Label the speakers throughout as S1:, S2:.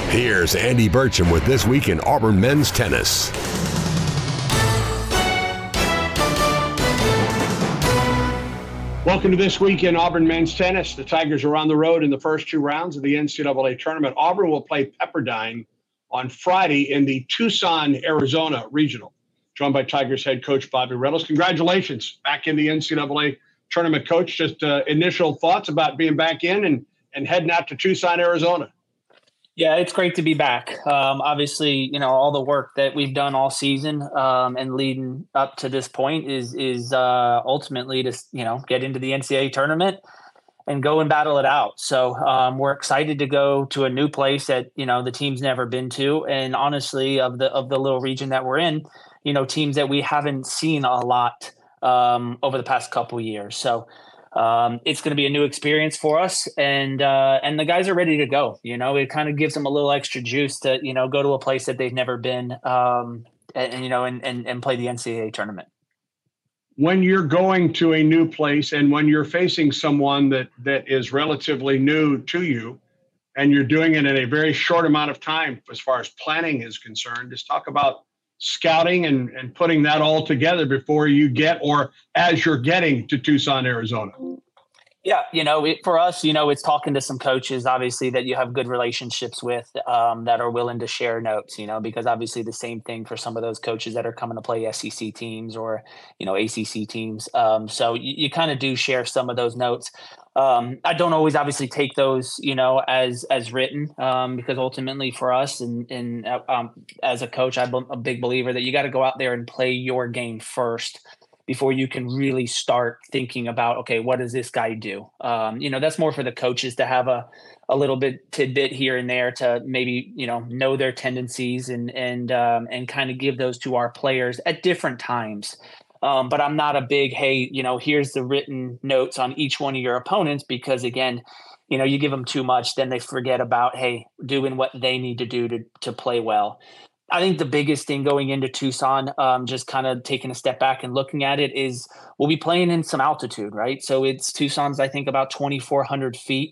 S1: Here's Andy Burcham with This Week in Auburn Men's Tennis.
S2: Welcome to This Week in Auburn Men's Tennis. The Tigers are on the road in the first two rounds of the NCAA tournament. Auburn will play Pepperdine on Friday in the Tucson, Arizona regional, joined by Tigers head coach Bobby Reynolds. Congratulations back in the NCAA tournament, Coach. Just initial thoughts about being back in and heading out to Tucson, Arizona.
S3: Yeah, it's great to be back. Obviously, all the work that we've done all season and leading up to this point is ultimately to, get into the NCAA tournament and go and battle it out. So we're excited to go to a new place that, the team's never been to. And honestly, of the little region that we're in, teams that we haven't seen a lot over the past couple of years. So it's going to be a new experience for us, and the guys are ready to go. It kind of gives them a little extra juice to go to a place that they've never been, and play the NCAA tournament.
S2: When you're going to a new place and when you're facing someone that is relatively new to you, and you're doing it in a very short amount of time as far as planning is concerned, just talk about scouting and putting that all together before you get, or as you're getting to Tucson, Arizona.
S3: Yeah. For us, it's talking to some coaches, obviously, that you have good relationships with, that are willing to share notes, because obviously the same thing for some of those coaches that are coming to play SEC teams or, ACC teams. So you kind of do share some of those notes. I don't always obviously take those, as written, because ultimately for us and as a coach, I'm a big believer that you got to go out there and play your game first before you can really start thinking about, okay, what does this guy do? That's more for the coaches to have a little bit tidbit here and there to maybe, know their tendencies and kind of give those to our players at different times. But I'm not a big, hey, here's the written notes on each one of your opponents, because again, you give them too much, then they forget about, hey, doing what they need to do to play well. I think the biggest thing going into Tucson, just kind of taking a step back and looking at it, is we'll be playing in some altitude, right? So Tucson's, I think, about 2,400 feet.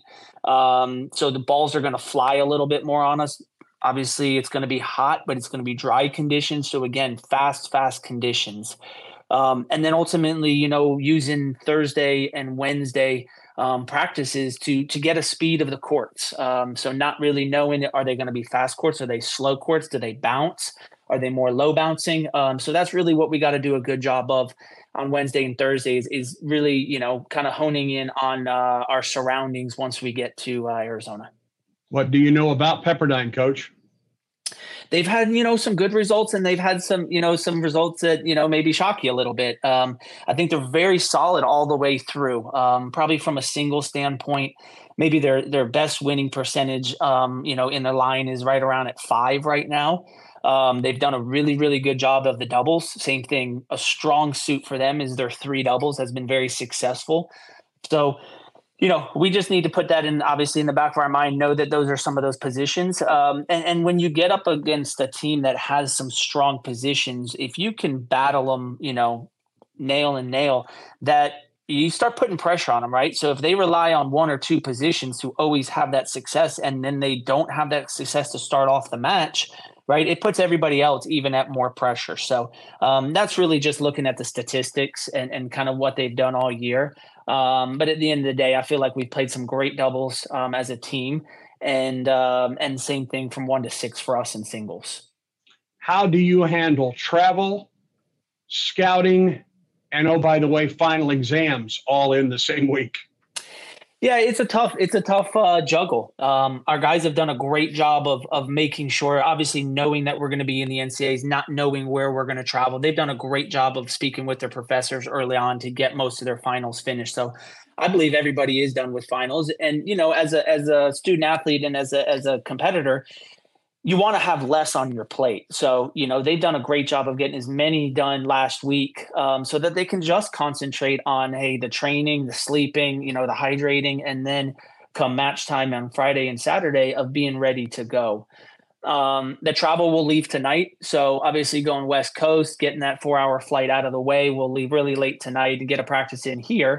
S3: So the balls are going to fly a little bit more on us. Obviously, it's going to be hot, but it's going to be dry conditions. So again, fast conditions. And then ultimately, using Thursday and Wednesday practices to get a speed of the courts. So not really knowing, are they going to be fast courts? Are they slow courts? Do they bounce? Are they more low bouncing? So that's really what we got to do a good job of on Wednesday and Thursdays, is really, kind of honing in on our surroundings once we get to Arizona. What do you know about Pepperdine, Coach? They've had, some good results, and they've had some results that, maybe shock you a little bit. I think they're very solid all the way through. Probably from a single standpoint, maybe their best winning percentage, in the line is right around at 5 right now. They've done a really, really good job of the doubles. Same thing. A strong suit for them is their 3 doubles has been very successful. So, we just need to put that in, obviously, in the back of our mind, know that those are some of those positions. And when you get up against a team that has some strong positions, if you can battle them, nail, that you start putting pressure on them, right? So if they rely on 1 or 2 positions to always have that success, and then they don't have that success to start off the match, right, it puts everybody else even at more pressure. So that's really just looking at the statistics and kind of what they've done all year. But at the end of the day, I feel like we've played some great doubles as a team, and same thing from 1 to 6 for us in singles. How do you handle travel, scouting, and, oh, by the way, final exams all in the same week? Yeah, it's a tough juggle. Our guys have done a great job of making sure, obviously knowing that we're going to be in the NCAAs, not knowing where we're going to travel. They've done a great job of speaking with their professors early on to get most of their finals finished. So I believe everybody is done with finals. And, as a student athlete and as a competitor, you want to have less on your plate. So, they've done a great job of getting as many done last week, so that they can just concentrate on, hey, the training, the sleeping, the hydrating, and then come match time on Friday and Saturday of being ready to go. The travel will leave tonight. So obviously going West Coast, getting that 4-hour flight out of the way, we'll leave really late tonight to get a practice in here.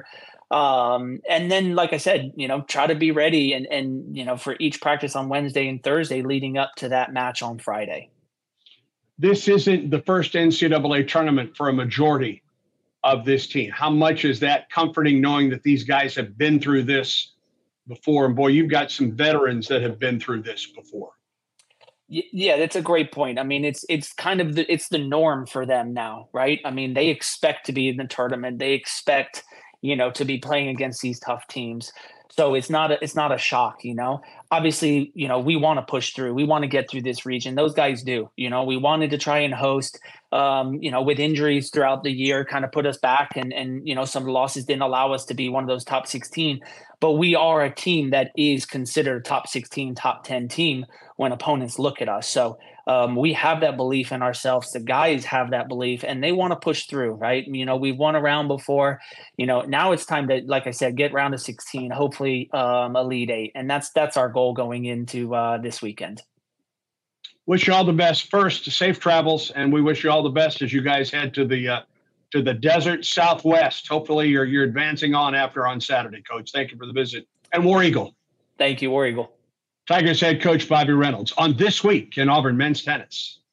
S3: And then, like I said, try to be ready and for each practice on Wednesday and Thursday leading up to that match on Friday.
S2: This isn't the first NCAA tournament for a majority of this team. How much is that comforting knowing that these guys have been through this before? And boy, you've got some veterans that have been through this before.
S3: Yeah, that's a great point. I mean, it's kind of it's the norm for them now, right? I mean, they expect to be in the tournament. They expect, to be playing against these tough teams. So it's not a shock, Obviously, we want to push through. We want to get through this region. Those guys do. We wanted to try and host, with injuries throughout the year, kind of put us back, and some of the losses didn't allow us to be one of those top 16. But we are a team that is considered top 16, top 10 team when opponents look at us. So we have that belief in ourselves. The guys have that belief, and they want to push through, right? We've won a round before. Now it's time to, like I said, get round to 16, hopefully Elite 8. And that's our goal going into this weekend.
S2: Wish you all the best. First, safe travels, and we wish you all the best as you guys head to the desert Southwest. Hopefully you're advancing on Saturday, Coach. Thank you for the visit. And War Eagle.
S3: Thank you, War Eagle.
S2: Tigers head coach Bobby Reynolds on This Week in Auburn Men's Tennis.